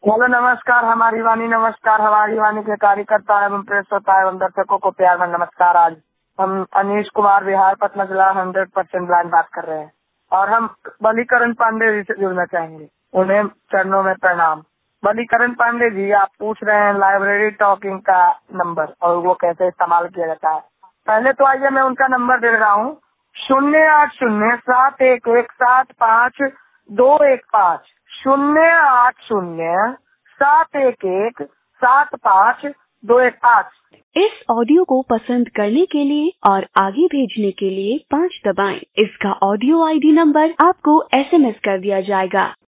Hello नमस्कार, हमारी वाणी नमस्कार। हमारी वाणी के कार्यकर्ता एवं प्रेस श्रोता एवं दर्शकों को प्यार में नमस्कार। आज हम अनीश कुमार बिहार पटना जिला 100% ब्लाइंड बात कर रहे हैं और हम बलीकरण पांडे जी से जुड़ना चाहेंगे। उन्हें चरणों में प्रणाम। बलीकरण पांडे जी, आप पूछ रहे हैं लाइब्रेरी टॉकिंग का नंबर और वो कैसे इस्तेमाल किया जाता है। पहले तो आइए मैं उनका नंबर दे रहा हूँ 08071175215 08071175215। इस ऑडियो को पसंद करने के लिए और आगे भेजने के लिए 5 दबाएं। इसका ऑडियो आईडी नंबर आपको SMS कर दिया जाएगा।